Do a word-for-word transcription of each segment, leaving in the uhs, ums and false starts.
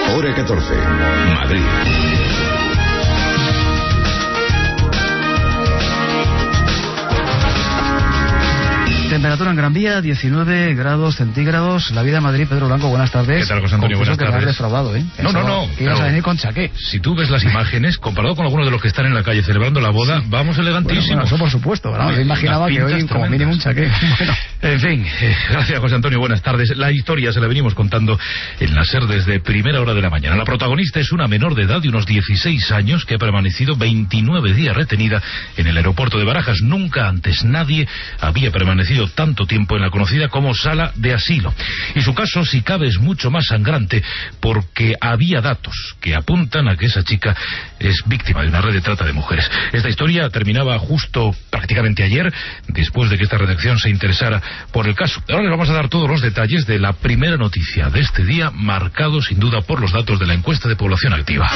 Hora catorce, Madrid. Temperatura en Gran Vía, diecinueve grados centígrados. La vida en Madrid, Pedro Blanco, buenas tardes. ¿Qué tal, José Antonio? Confieso Buenas que tardes. me has defraudado, ¿eh? No, no, no. Que ibas claro. a venir con chaqué. Si tú ves las imágenes, comparado con algunos de los que están en la calle celebrando la boda, vamos elegantísimos. Bueno, bueno, eso por supuesto, ¿verdad? Yo imaginaba que hoy como mínimo un chaqué. Bueno. En fin, eh, gracias, José Antonio, buenas tardes. La historia se la venimos contando en la SER desde primera hora de la mañana. La protagonista es una menor de edad de unos dieciséis años que ha permanecido veintinueve días retenida en el aeropuerto de Barajas. Nunca antes nadie había permanecido tanto tiempo en la conocida como sala de asilo. Y su caso, si cabe, es mucho más sangrante porque había datos que apuntan a que esa chica es víctima de una red de trata de mujeres. Esta historia terminaba justo prácticamente ayer, después de que esta redacción se interesara por el caso. Ahora les vamos a dar todos los detalles de la primera noticia de este día, marcado sin duda por los datos de la encuesta de población activa.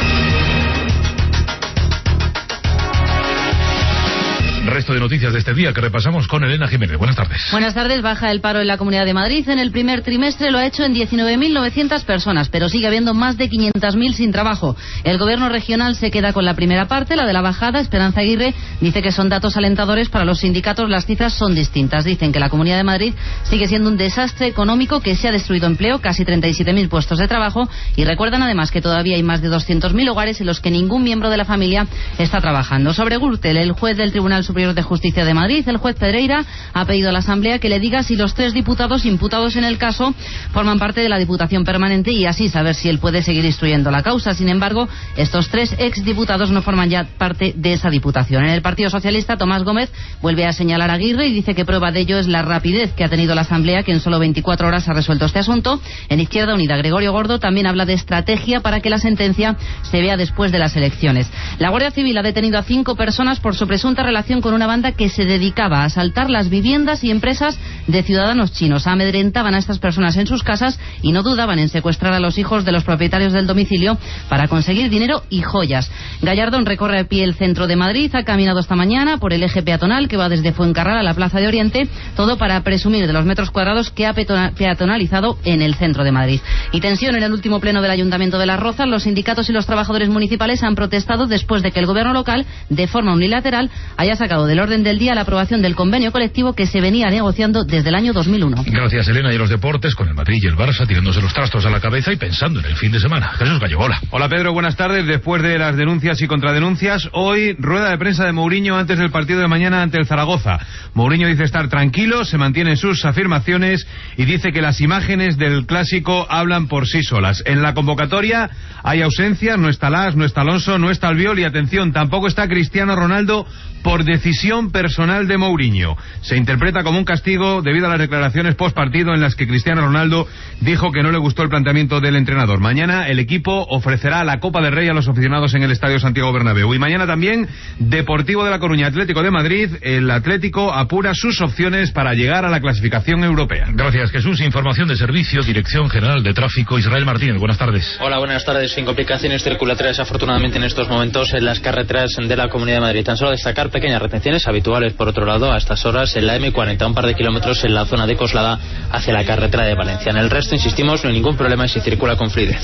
Resto de noticias de este día que repasamos con Elena Jiménez. Buenas tardes. Buenas tardes. Baja el paro en la Comunidad de Madrid. En el primer trimestre lo ha hecho en diecinueve mil novecientas personas, pero sigue habiendo más de quinientas mil sin trabajo. El gobierno regional se queda con la primera parte, la de la bajada. Esperanza Aguirre dice que son datos alentadores. Para los sindicatos las cifras son distintas. Dicen que la Comunidad de Madrid sigue siendo un desastre económico, que se ha destruido empleo, casi treinta y siete mil puestos de trabajo, y recuerdan además que todavía hay más de doscientos mil hogares en los que ningún miembro de la familia está trabajando. Sobre Gürtel, el juez del Tribunal Superior de Justicia de Madrid, el juez Pedreira, ha pedido a la Asamblea que le diga si los tres diputados imputados en el caso forman parte de la Diputación Permanente y así saber si él puede seguir instruyendo la causa. Sin embargo, estos tres exdiputados no forman ya parte de esa Diputación. En el Partido Socialista, Tomás Gómez vuelve a señalar a Aguirre y dice que prueba de ello es la rapidez que ha tenido la Asamblea, que en solo veinticuatro horas ha resuelto este asunto. En Izquierda Unida, Gregorio Gordo también habla de estrategia para que la sentencia se vea después de las elecciones. La Guardia Civil ha detenido a cinco personas por su presunta relación con una banda que se dedicaba a asaltar las viviendas y empresas de ciudadanos chinos. Amedrentaban a estas personas en sus casas y no dudaban en secuestrar a los hijos de los propietarios del domicilio para conseguir dinero y joyas. Gallardón recorre a pie el centro de Madrid, ha caminado esta mañana por el eje peatonal que va desde Fuencarral a la Plaza de Oriente, todo para presumir de los metros cuadrados que ha peatonalizado en el centro de Madrid. Y tensión en el último pleno del Ayuntamiento de Las Rozas. Los sindicatos y los trabajadores municipales han protestado después de que el gobierno local, de forma unilateral, haya sacado del orden del día la aprobación del convenio colectivo que se venía negociando desde el año dos mil uno. Gracias, Elena. Y los deportes con el Madrid y el Barça tirándose los trastos a la cabeza y pensando en el fin de semana. Jesús Gallego, hola. Hola, Pedro, buenas tardes. Después de las denuncias y contradenuncias, hoy rueda de prensa de Mourinho antes del partido de mañana ante el Zaragoza. Mourinho dice estar tranquilo, se mantiene en sus afirmaciones y dice que las imágenes del clásico hablan por sí solas. En la convocatoria hay ausencias, no está Las, no está Alonso, no está Albiol y atención, tampoco está Cristiano Ronaldo por decisión personal de Mourinho. Se interpreta como un castigo debido a las declaraciones post partido en las que Cristiano Ronaldo dijo que no le gustó el planteamiento del entrenador. Mañana el equipo ofrecerá la Copa del Rey a los aficionados en el Estadio Santiago Bernabéu. Y mañana también Deportivo de La Coruña, Atlético de Madrid. El Atlético apura sus opciones para llegar a la clasificación europea. Gracias, Jesús. Información de servicio, Dirección General de Tráfico, Israel Martínez. Buenas tardes. Hola, buenas tardes. Sin complicaciones circulatorias afortunadamente en estos momentos en las carreteras de la Comunidad de Madrid. Tan solo destacar pequeñas retenciones habituales por otro lado a estas horas en la eme cuarenta, un par de kilómetros en la zona de Coslada hacia la carretera de Valencia. En el resto, insistimos, no hay ningún problema y se circula con fluidez.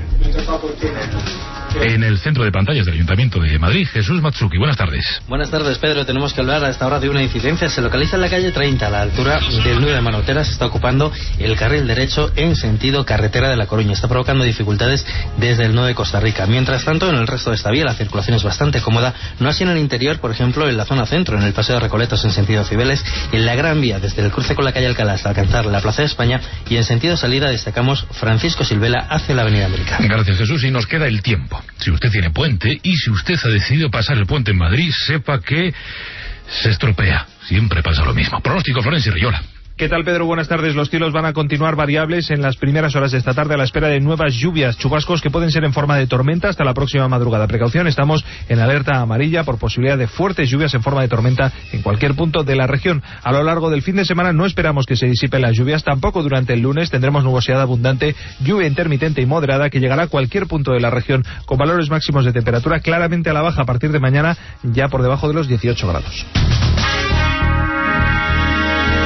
En el centro de pantallas del Ayuntamiento de Madrid, Jesús Matsuki. Buenas tardes. Buenas tardes, Pedro. Tenemos que hablar a esta hora de una incidencia. Se localiza en la calle treinta, a la altura del nudo de Manotera. Se está ocupando el carril derecho en sentido carretera de La Coruña. Está provocando dificultades desde el nudo de Costa Rica. Mientras tanto, en el resto de esta vía la circulación es bastante cómoda. No así en el interior, por ejemplo, en la zona centro, en el Paseo de Recoletos en sentido Cibeles, en la Gran Vía, desde el cruce con la calle Alcalá hasta alcanzar la Plaza de España, y en sentido salida destacamos Francisco Silvela hacia la Avenida América. Gracias, Jesús. Y nos queda el tiempo. Si usted tiene puente y si usted ha decidido pasar el puente en Madrid, sepa que se estropea. Siempre pasa lo mismo. Pronóstico, Florencio Riola. ¿Qué tal, Pedro? Buenas tardes. Los cielos van a continuar variables en las primeras horas de esta tarde a la espera de nuevas lluvias, chubascos que pueden ser en forma de tormenta hasta la próxima madrugada. Precaución, estamos en alerta amarilla por posibilidad de fuertes lluvias en forma de tormenta en cualquier punto de la región. A lo largo del fin de semana no esperamos que se disipen las lluvias, tampoco durante el lunes tendremos nubosidad abundante, lluvia intermitente y moderada que llegará a cualquier punto de la región con valores máximos de temperatura claramente a la baja a partir de mañana, ya por debajo de los dieciocho grados.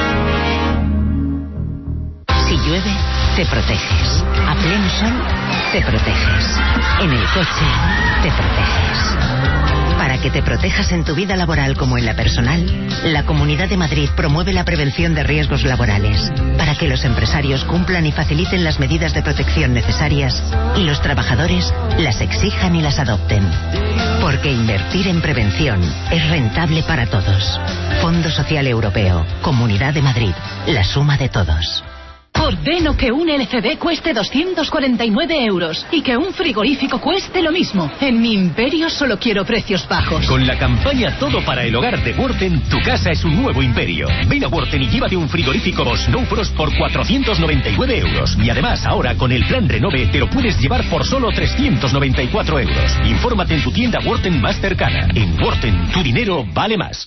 Si llueve, te proteges. A pleno sol, te proteges. En el coche, te proteges. Para que te protejas en tu vida laboral como en la personal, la Comunidad de Madrid promueve la prevención de riesgos laborales, para que los empresarios cumplan y faciliten las medidas de protección necesarias y los trabajadores las exijan y las adopten. Porque invertir en prevención es rentable para todos. Fondo Social Europeo, Comunidad de Madrid, la suma de todos. Ordeno que un L C D cueste doscientos cuarenta y nueve euros y que un frigorífico cueste lo mismo. En mi imperio solo quiero precios bajos. Con la campaña Todo para el Hogar de Worten, tu casa es un nuevo imperio. Ven a Worten y llévate un frigorífico Bosch No Frost por cuatrocientos noventa y nueve euros. Y además, ahora con el plan Renove te lo puedes llevar por solo trescientos noventa y cuatro euros. Infórmate en tu tienda Worten más cercana. En Worten, tu dinero vale más.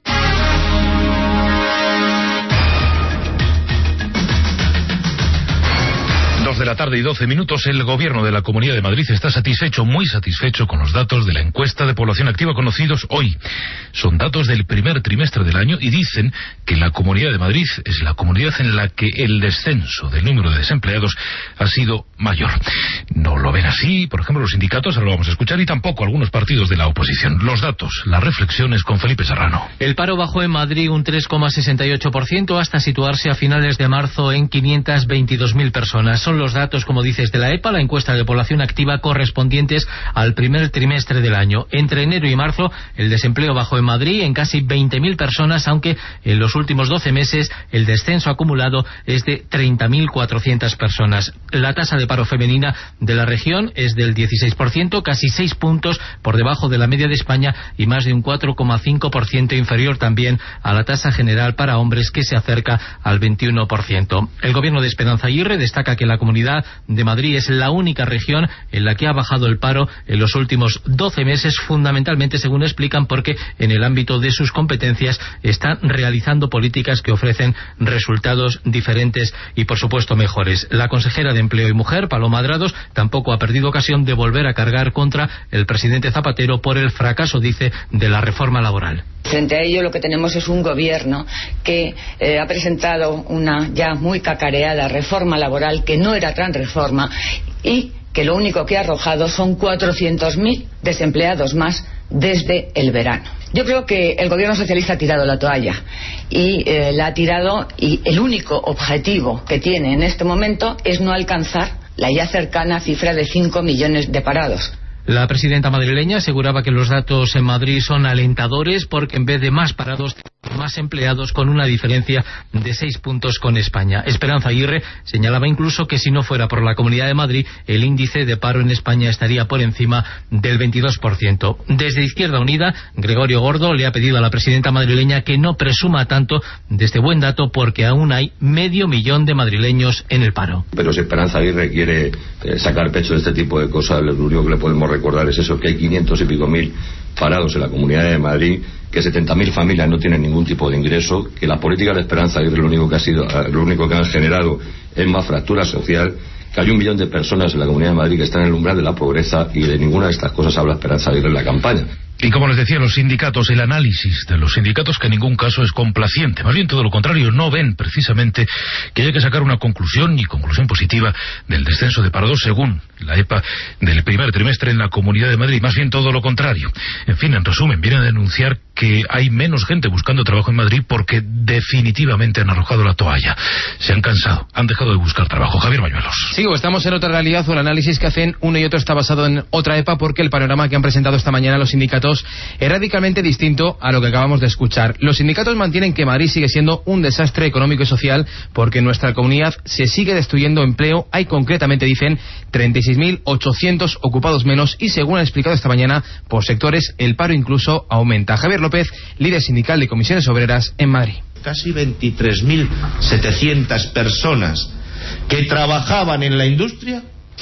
Dos de la tarde y doce minutos. El gobierno de la Comunidad de Madrid está satisfecho, muy satisfecho con los datos de la encuesta de población activa conocidos hoy. Son datos del primer trimestre del año y dicen que la Comunidad de Madrid es la comunidad en la que el descenso del número de desempleados ha sido mayor. No lo ven así, por ejemplo, los sindicatos, ahora lo vamos a escuchar, y tampoco algunos partidos de la oposición. Los datos, las reflexiones con Felipe Serrano. El paro bajó en Madrid un tres coma sesenta y ocho por ciento hasta situarse a finales de marzo en quinientas veintidós mil personas. Son los datos, como dices, de la E P A, la encuesta de población activa correspondientes al primer trimestre del año. Entre enero y marzo, el desempleo bajó en Madrid en casi veinte mil personas, aunque en los últimos doce meses el descenso acumulado es de treinta mil cuatrocientas personas. La tasa de paro femenina de la región es del dieciséis por ciento, casi seis puntos por debajo de la media de España y más de un cuatro coma cinco por ciento inferior también a la tasa general para hombres, que se acerca al veintiuno por ciento. El gobierno de Esperanza Aguirre destaca que la Comunidad de Madrid es la única región en la que ha bajado el paro en los últimos doce meses, fundamentalmente, según explican, porque en el ámbito de sus competencias están realizando políticas que ofrecen resultados diferentes y, por supuesto, mejores. La consejera de Empleo y Mujer, Paloma Adrados, tampoco ha perdido ocasión de volver a cargar contra el presidente Zapatero por el fracaso, dice, de la reforma laboral. Frente a ello, lo que tenemos es un gobierno que eh, ha presentado una ya muy cacareada reforma laboral que no era tan reforma y que lo único que ha arrojado son cuatrocientos mil desempleados más desde el verano. Yo creo que el gobierno socialista ha tirado la toalla y eh, la ha tirado, y el único objetivo que tiene en este momento es no alcanzar la ya cercana cifra de cinco millones de parados. La presidenta madrileña aseguraba que los datos en Madrid son alentadores porque en vez de más parados, más empleados, con una diferencia de seis puntos con España. Esperanza Aguirre señalaba incluso que si no fuera por la Comunidad de Madrid, el índice de paro en España estaría por encima del veintidós por ciento. Desde Izquierda Unida, Gregorio Gordo le ha pedido a la presidenta madrileña que no presuma tanto de este buen dato, porque aún hay medio millón de madrileños en el paro. Pero si Esperanza Aguirre quiere eh, sacar pecho de este tipo de cosas, lo único que le podemos recordar es eso, que hay quinientos y pico mil parados en la Comunidad de Madrid, que setenta mil familias no tienen ningún tipo de ingreso, que las políticas de Esperanza Aguirre lo único que ha sido, lo único que han generado es más fractura social, que hay un millón de personas en la Comunidad de Madrid que están en el umbral de la pobreza, y de ninguna de estas cosas habla Esperanza Aguirre en la campaña. Y como les decía, los sindicatos, el análisis de los sindicatos, que en ningún caso es complaciente, más bien todo lo contrario, no ven precisamente que haya que sacar una conclusión, ni conclusión positiva, del descenso de parados según la E P A del primer trimestre en la Comunidad de Madrid, más bien todo lo contrario. En fin, en resumen, vienen a denunciar que hay menos gente buscando trabajo en Madrid porque definitivamente han arrojado la toalla. Se han cansado, han dejado de buscar trabajo. Javier Bañuelos. Sí, o estamos en otra realidad, o el análisis que hacen uno y otro está basado en otra E P A, porque el panorama que han presentado esta mañana los sindicatos es radicalmente distinto a lo que acabamos de escuchar. Los sindicatos mantienen que Madrid sigue siendo un desastre económico y social porque en nuestra comunidad se sigue destruyendo empleo. Hay, concretamente, dicen, treinta y seis mil ochocientos ocupados menos, y según han explicado esta mañana, por sectores el paro incluso aumenta. Javier López, líder sindical de Comisiones Obreras en Madrid. Casi veintitrés mil setecientas personas que trabajaban en la industria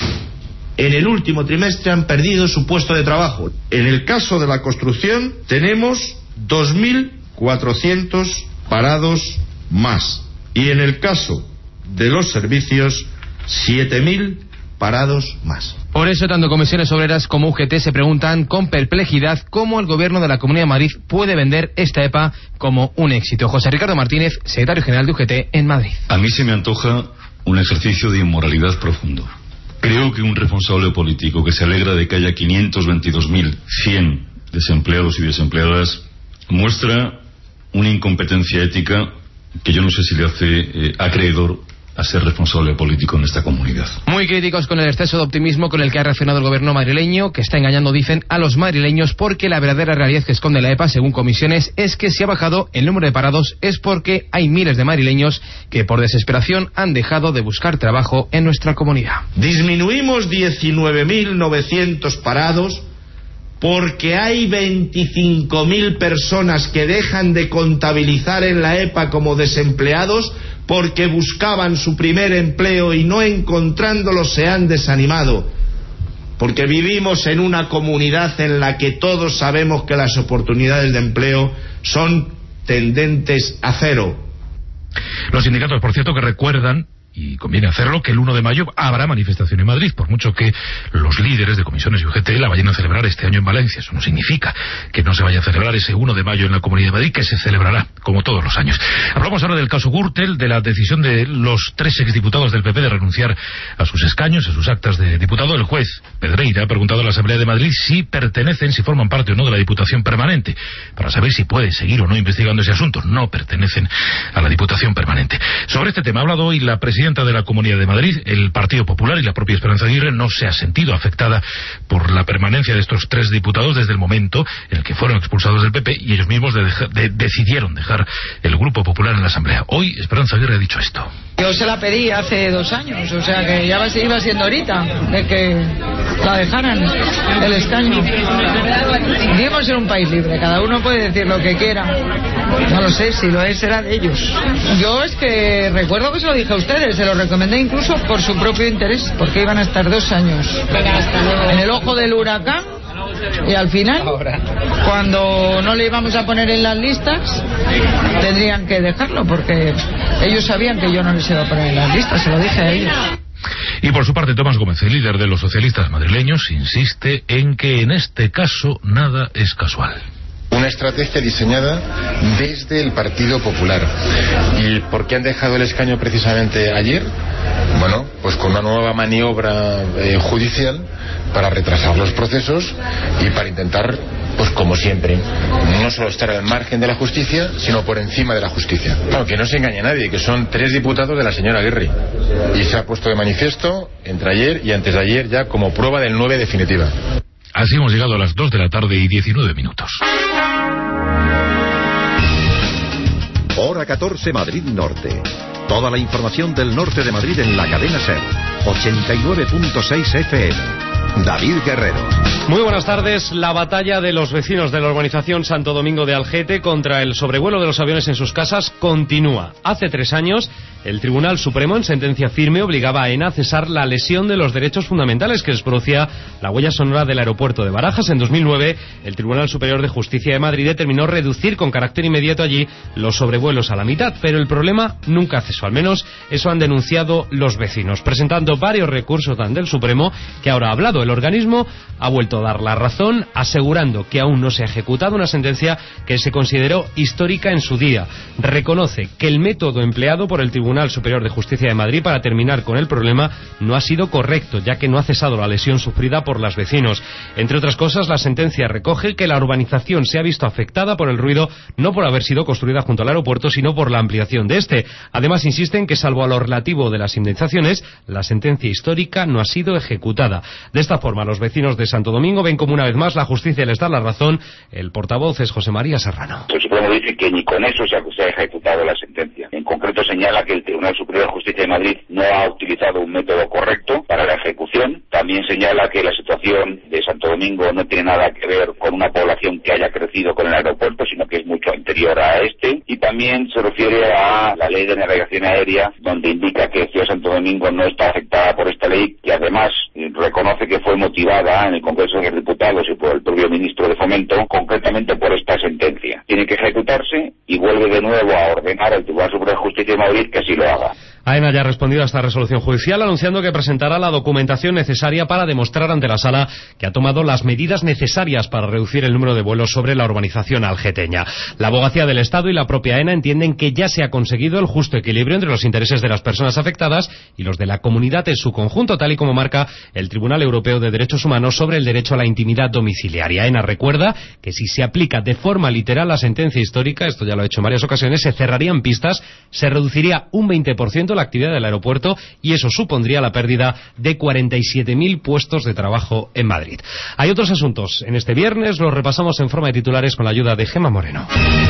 en el último trimestre han perdido su puesto de trabajo. En el caso de la construcción tenemos dos mil cuatrocientos parados más, y en el caso de los servicios siete mil parados más. Por eso, tanto Comisiones Obreras como U G T se preguntan con perplejidad cómo el gobierno de la Comunidad de Madrid puede vender esta E P A como un éxito. José Ricardo Martínez, secretario general de U G T en Madrid. A mí se me antoja un ejercicio de inmoralidad profundo. Creo que un responsable político que se alegra de que haya quinientos veintidós mil cien desempleados y desempleadas muestra una incompetencia ética que yo no sé si le hace eh, acreedor a ser responsable político en esta comunidad. Muy críticos con el exceso de optimismo con el que ha reaccionado el gobierno madrileño, que está engañando, dicen, a los madrileños, porque la verdadera realidad que esconde la E P A, según comisiones, es que si ha bajado el número de parados es porque hay miles de madrileños que por desesperación han dejado de buscar trabajo en nuestra comunidad. Disminuimos diecinueve mil novecientos parados porque hay veinticinco mil personas que dejan de contabilizar en la E P A como desempleados porque buscaban su primer empleo y no encontrándolo se han desanimado. Porque vivimos en una comunidad en la que todos sabemos que las oportunidades de empleo son tendentes a cero. Los sindicatos, por cierto, que recuerdan, y conviene hacerlo, que el uno de mayo habrá manifestación en Madrid, por mucho que los líderes de comisiones y U G T la vayan a celebrar este año en Valencia. Eso no significa que no se vaya a celebrar ese uno de mayo en la Comunidad de Madrid, que se celebrará, como todos los años. Hablamos ahora del caso Gürtel, de la decisión de los tres exdiputados del P P de renunciar a sus escaños, a sus actas de diputado. El juez Pedreira ha preguntado a la Asamblea de Madrid si pertenecen, si forman parte o no de la Diputación Permanente, para saber si puede seguir o no investigando ese asunto. No pertenecen a la Diputación Permanente. Sobre este tema ha hablado hoy la presidenta de la Comunidad de Madrid. El Partido Popular y la propia Esperanza Aguirre no se ha sentido afectada por la permanencia de estos tres diputados desde el momento en el que fueron expulsados del P P y ellos mismos de deja, de, decidieron dejar el Grupo Popular en la Asamblea. Hoy Esperanza Aguirre ha dicho esto. Yo se la pedí hace dos años, o sea que ya se iba siendo ahorita de que la dejaran el escaño. Vivimos en un país libre, cada uno puede decir lo que quiera. No lo sé, si lo es será de ellos. Yo es que recuerdo que se lo dije a ustedes, se lo recomendé incluso por su propio interés, porque iban a estar dos años en el ojo del huracán. Y al final, cuando no le íbamos a poner en las listas, tendrían que dejarlo, porque ellos sabían que yo no les iba a poner en las listas, se lo dije a ellos. Y por su parte, Tomás Gómez, el líder de los socialistas madrileños, insiste en que en este caso nada es casual. Una estrategia diseñada desde el Partido Popular. ¿Y por qué han dejado el escaño precisamente ayer? Bueno, pues con una nueva maniobra eh, judicial para retrasar los procesos y para intentar, pues como siempre, no solo estar al margen de la justicia, sino por encima de la justicia. Claro, que no se engañe a nadie, que son tres diputados de la señora Aguirre. Y se ha puesto de manifiesto entre ayer y antes de ayer ya como prueba del nueve definitiva. Así hemos llegado a las dos de la tarde y diecinueve minutos. Hora catorce, Madrid Norte. Toda la información del norte de Madrid en la cadena SER. ochenta y nueve punto seis F M. David Guerrero. Muy buenas tardes. La batalla de los vecinos de la urbanización Santo Domingo de Algete contra el sobrevuelo de los aviones en sus casas continúa. Hace tres años, el Tribunal Supremo, en sentencia firme, obligaba a ENA a cesar la lesión de los derechos fundamentales que les producía la huella sonora del aeropuerto de Barajas. En dos mil nueve, el Tribunal Superior de Justicia de Madrid determinó reducir con carácter inmediato allí los sobrevuelos a la mitad, pero el problema nunca cesó. Al menos eso han denunciado los vecinos, presentando varios recursos ante el Supremo, que ahora ha hablado. El organismo ha vuelto a dar la razón, asegurando que aún no se ha ejecutado una sentencia que se consideró histórica en su día. Reconoce que el método empleado por el Tribunal Superior de Justicia de Madrid para terminar con el problema no ha sido correcto, ya que no ha cesado la lesión sufrida por los vecinos. Entre otras cosas, la sentencia recoge que la urbanización se ha visto afectada por el ruido no por haber sido construida junto al aeropuerto, sino por la ampliación de este. Además, insisten que, salvo a lo relativo de las indemnizaciones, la sentencia histórica no ha sido ejecutada. De esta forma, los vecinos de Santo Domingo ven como una vez más la justicia les da la razón. El portavoz es José María Serrano. El Supremo dice que ni con eso se ha, se ha ejecutado la sentencia. En concreto señala que el Tribunal Superior de Justicia de Madrid no ha utilizado un método correcto para la ejecución. También señala que la situación de Santo Domingo no tiene nada que ver con una población que haya crecido con el aeropuerto, sino que es mucho anterior a este. Y también se refiere a la Ley de Navegación Aérea, donde indica que Ciudad de Santo Domingo no está afectada por esta ley, y además reconoce que fue motivada en el Congreso de los Diputados y por el propio ministro de Fomento, concretamente por esta sentencia. Tiene que ejecutarse y vuelve de nuevo a ordenar al Tribunal Superior de Justicia de Madrid que así lo haga. AENA ya ha respondido a esta resolución judicial anunciando que presentará la documentación necesaria para demostrar ante la sala que ha tomado las medidas necesarias para reducir el número de vuelos sobre la urbanización algeteña. La Abogacía del Estado y la propia AENA entienden que ya se ha conseguido el justo equilibrio entre los intereses de las personas afectadas y los de la comunidad en su conjunto, tal y como marca el Tribunal Europeo de Derechos Humanos sobre el derecho a la intimidad domiciliaria. AENA recuerda que si se aplica de forma literal la sentencia histórica, esto ya lo ha hecho en varias ocasiones, se cerrarían pistas, se reduciría un veinte por ciento la actividad del aeropuerto y eso supondría la pérdida de cuarenta y siete mil puestos de trabajo en Madrid. Hay otros asuntos. En este viernes los repasamos en forma de titulares con la ayuda de Gemma Moreno.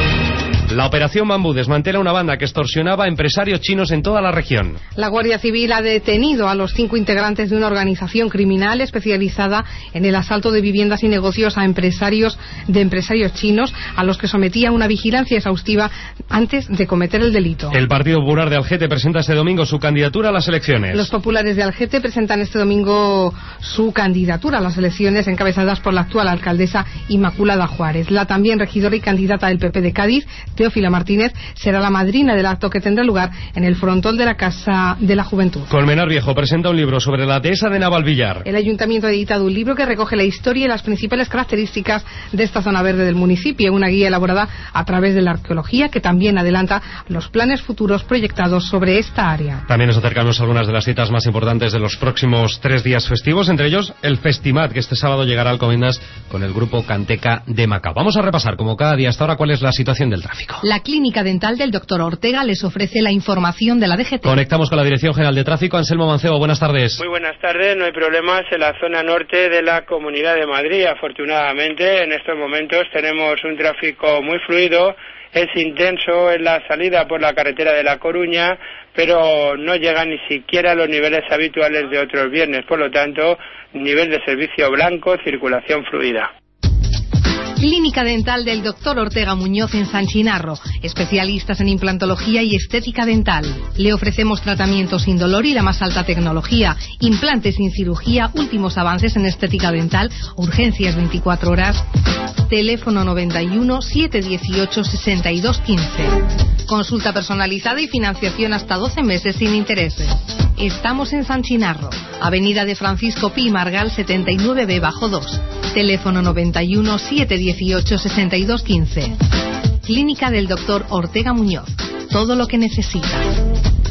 La Operación Bambú desmantela una banda que extorsionaba a empresarios chinos en toda la región. La Guardia Civil ha detenido a los cinco integrantes de una organización criminal especializada en el asalto de viviendas y negocios a empresarios de empresarios chinos, a los que sometía una vigilancia exhaustiva antes de cometer el delito. El Partido Popular de Algete presenta este domingo su candidatura a las elecciones. Los populares de Algete presentan este domingo su candidatura a las elecciones encabezadas por la actual alcaldesa Inmaculada Juárez. La también regidora y candidata del P P de Cádiz, Teófila Martínez, será la madrina del acto que tendrá lugar en el frontón de la Casa de la Juventud. Colmenar Viejo presenta un libro sobre la dehesa de Navalvillar. El ayuntamiento ha editado un libro que recoge la historia y las principales características de esta zona verde del municipio, una guía elaborada a través de la arqueología que también adelanta los planes futuros proyectados sobre esta área. También nos acercamos a algunas de las citas más importantes de los próximos tres días festivos, entre ellos el Festimat, que este sábado llegará a Alcobendas con el grupo Canteca de Macao. Vamos a repasar, como cada día hasta ahora, cuál es la situación del tráfico. La clínica dental del doctor Ortega les ofrece la información de la D G T. Conectamos con la Dirección General de Tráfico. Anselmo Mancebo, buenas tardes. Muy buenas tardes, no hay problemas en la zona norte de la Comunidad de Madrid. Afortunadamente, en estos momentos tenemos un tráfico muy fluido, es intenso en la salida por la carretera de La Coruña, pero no llega ni siquiera a los niveles habituales de otros viernes. Por lo tanto, nivel de servicio blanco, circulación fluida. Clínica dental del doctor Ortega Muñoz en San Chinarro, especialistas en implantología y estética dental. Le ofrecemos tratamientos sin dolor y la más alta tecnología, implantes sin cirugía, últimos avances en estética dental, urgencias veinticuatro horas. Teléfono noventa y uno, setecientos dieciocho, sesenta y dos quince. Consulta personalizada y financiación hasta doce meses sin intereses. Estamos en San Chinarro, Avenida de Francisco Pi Margal setenta y nueve B bajo dos. Teléfono noventa y uno, setecientos dieciocho, sesenta y dos quince. Clínica del doctor Ortega Muñoz. Todo lo que necesitas.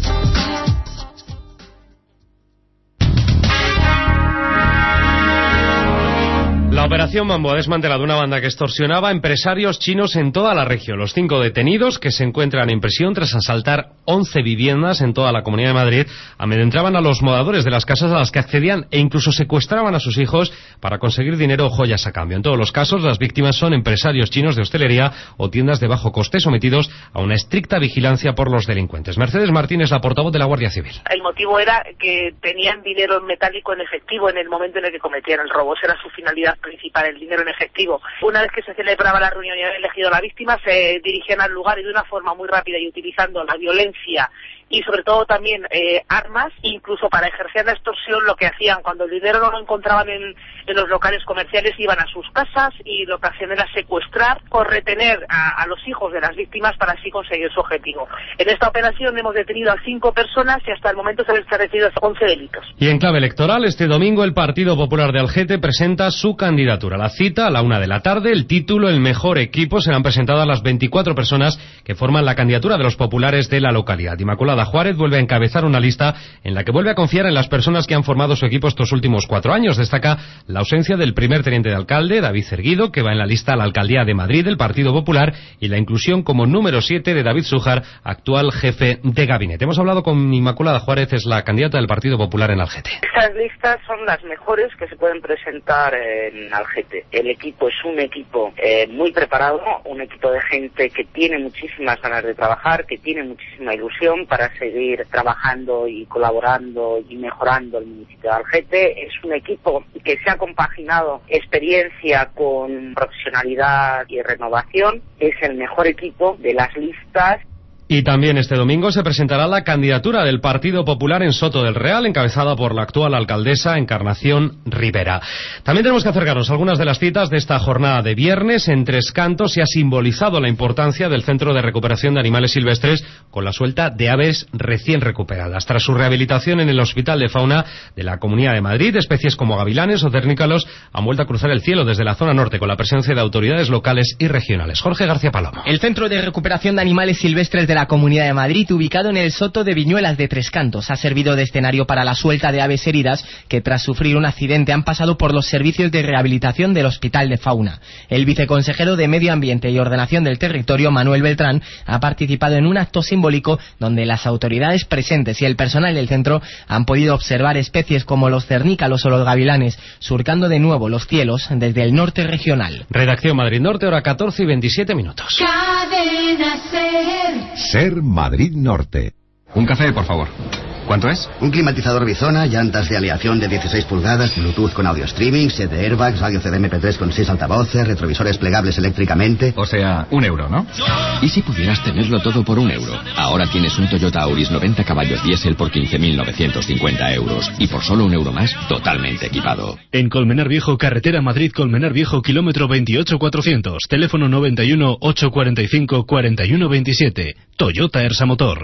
La Operación Bambú ha desmantelado una banda que extorsionaba a empresarios chinos en toda la región. Los cinco detenidos, que se encuentran en prisión tras asaltar once viviendas en toda la Comunidad de Madrid, amedrentaban a los moradores de las casas a las que accedían e incluso secuestraban a sus hijos para conseguir dinero o joyas a cambio. En todos los casos, las víctimas son empresarios chinos de hostelería o tiendas de bajo coste sometidos a una estricta vigilancia por los delincuentes. Mercedes Martínez, la portavoz de la Guardia Civil. El motivo era que tenían dinero en metálico en efectivo en el momento en el que cometían el robo. Esa era su finalidad principal, el dinero en efectivo. Una vez que se celebraba la reunión y había elegido a la víctima, se dirigían al lugar y de una forma muy rápida y utilizando la violencia y sobre todo también eh, armas, incluso para ejercer la extorsión. Lo que hacían cuando el dinero no lo encontraban en, en los locales comerciales, iban a sus casas y lo que hacían era secuestrar o retener a, a los hijos de las víctimas para así conseguir su objetivo. En esta operación hemos detenido a cinco personas y hasta el momento se han establecido once delitos. Y en clave electoral, este domingo el Partido Popular de Algete presenta su candidatura. La cita a la una de la tarde, el título, el mejor equipo, serán presentadas las veinticuatro personas que forman la candidatura de los populares de la localidad. Inmaculada Juárez vuelve a encabezar una lista en la que vuelve a confiar en las personas que han formado su equipo estos últimos cuatro años. Destaca la ausencia del primer teniente de alcalde, David Cerguido, que va en la lista a la alcaldía de Madrid del Partido Popular, y la inclusión como número siete de David Sújar, actual jefe de gabinete. Hemos hablado con Inmaculada Juárez, es la candidata del Partido Popular en Algete. Estas listas son las mejores que se pueden presentar en Algete. El equipo es un equipo eh, muy preparado, un equipo de gente que tiene muchísimas ganas de trabajar, que tiene muchísima ilusión para seguir trabajando y colaborando y mejorando el municipio de Algete. Es un equipo que se ha compaginado experiencia con profesionalidad y renovación. Es el mejor equipo de las listas. Y también este domingo se presentará la candidatura del Partido Popular en Soto del Real, encabezada por la actual alcaldesa Encarnación Rivera. También tenemos que acercarnos a algunas de las citas de esta jornada de viernes. En Tres Cantos se ha simbolizado la importancia del Centro de Recuperación de Animales Silvestres con la suelta de aves recién recuperadas. Tras su rehabilitación en el Hospital de Fauna de la Comunidad de Madrid, especies como gavilanes o cernícalos han vuelto a cruzar el cielo desde la zona norte con la presencia de autoridades locales y regionales. Jorge García Palomo. El Centro de Recuperación de Animales Silvestres de la Comunidad de Madrid, ubicado en el Soto de Viñuelas de Tres Cantos, ha servido de escenario para la suelta de aves heridas que tras sufrir un accidente han pasado por los servicios de rehabilitación del Hospital de Fauna. El viceconsejero de Medio Ambiente y Ordenación del Territorio, Manuel Beltrán, ha participado en un acto simbólico donde las autoridades presentes y el personal del centro han podido observar especies como los cernícalos o los gavilanes, surcando de nuevo los cielos desde el norte regional. Redacción Madrid Norte, hora catorce y veintisiete minutos. Cadena Ser. Ser Madrid Norte. Un café, por favor. ¿Cuánto es? Un climatizador Bizona, llantas de aleación de dieciséis pulgadas, Bluetooth con audio streaming, siete airbags, radio C D M P tres con seis altavoces, retrovisores plegables eléctricamente. O sea, un euro, ¿no? ¿Y si pudieras tenerlo todo por un euro? Ahora tienes un Toyota Auris noventa caballos diésel por quince mil novecientos cincuenta euros. Y por solo un euro más, totalmente equipado. En Colmenar Viejo, carretera Madrid-Colmenar Viejo, kilómetro veintiocho cuatrocientos. Teléfono noventa y uno, ochocientos cuarenta y cinco, cuarenta y uno veintisiete. Toyota Ersa Motor.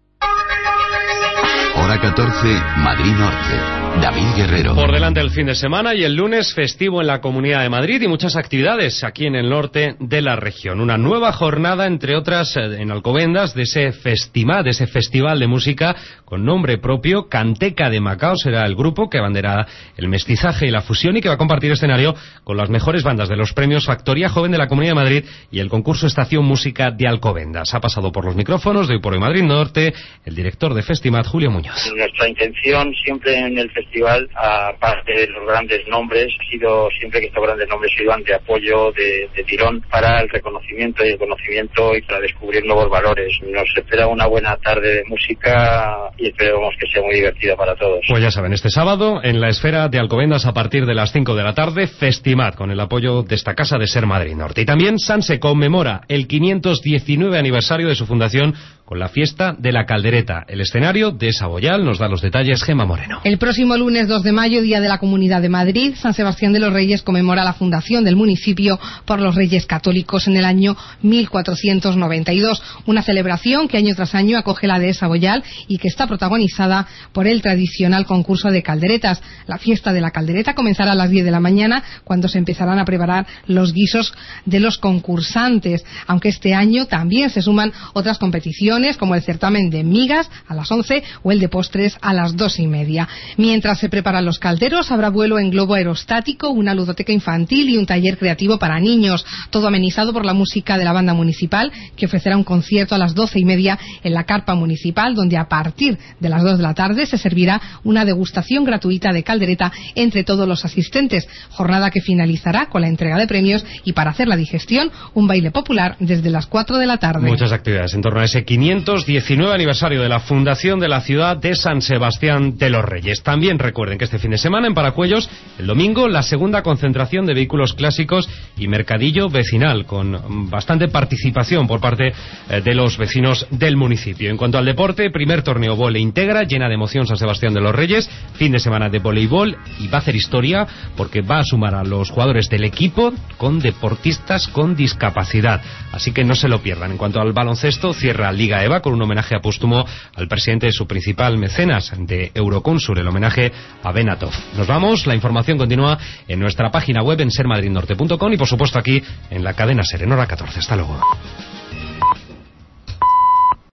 Hora catorce, Madrid Norte. David Guerrero. Por delante el fin de semana y el lunes festivo en la Comunidad de Madrid y muchas actividades aquí en el norte de la región. Una nueva jornada, entre otras, en Alcobendas, de ese festival, de ese festival de música con nombre propio. Canteca de Macao será el grupo que abanderará el mestizaje y la fusión y que va a compartir escenario con las mejores bandas de los premios Factoría Joven de la Comunidad de Madrid y el concurso Estación Música de Alcobendas. Ha pasado por los micrófonos de Hoy por Hoy Madrid Norte el director de Festimat, Julio Muñoz. Nuestra intención siempre en el festival, aparte de los grandes nombres, ha sido siempre que estos grandes nombres sirvan de apoyo, de, de tirón para el reconocimiento y el conocimiento y para descubrir nuevos valores. Nos espera una buena tarde de música y esperemos que sea muy divertida para todos. Pues ya saben, este sábado en la esfera de Alcobendas a partir de las cinco de la tarde, Festimat, con el apoyo de esta casa de Ser Madrid Norte. Y también Sanse conmemora el quinientos diecinueve aniversario de su fundación con la fiesta de la caldereta. El escenario de Saboyal nos da los detalles Gemma Moreno. El próximo lunes dos de mayo, Día de la Comunidad de Madrid, San Sebastián de los Reyes conmemora la fundación del municipio por los Reyes Católicos en el año mil cuatrocientos noventa y dos. Una celebración que año tras año acoge la dehesa Boyal y que está protagonizada por el tradicional concurso de calderetas. La fiesta de la caldereta comenzará a las diez de la mañana, cuando se empezarán a preparar los guisos de los concursantes, aunque este año también se suman otras competiciones como el certamen de migas a las once o el de postres a las dos y media. Mientras se preparan los calderos, habrá vuelo en globo aerostático, una ludoteca infantil y un taller creativo para niños, todo amenizado por la música de la banda municipal, que ofrecerá un concierto a las doce y media en la carpa municipal, donde a partir de las dos de la tarde se servirá una degustación gratuita de caldereta entre todos los asistentes, jornada que finalizará con la entrega de premios y, para hacer la digestión, un baile popular desde las cuatro de la tarde. Muchas actividades en torno a ese quinientos diecinueve aniversario de la fundación de la ciudad de San Sebastián de los Reyes. También recuerden que este fin de semana en Paracuellos, el domingo, la segunda concentración de vehículos clásicos y mercadillo vecinal, con bastante participación por parte eh, de los vecinos del municipio. En cuanto al deporte, primer torneo vóley integra, llena de emoción San Sebastián de los Reyes, fin de semana de voleibol, y va a hacer historia porque va a sumar a los jugadores del equipo con deportistas con discapacidad. Así que no se lo pierdan. En cuanto al baloncesto, cierra Liga EVA con un homenaje póstumo al presidente de su principal mecenas de Euroconsur, el homenaje a Benatov. Nos vamos, la información continúa en nuestra página web en ser madrid norte punto com y por supuesto aquí en la cadena Ser en hora catorce. Hasta luego.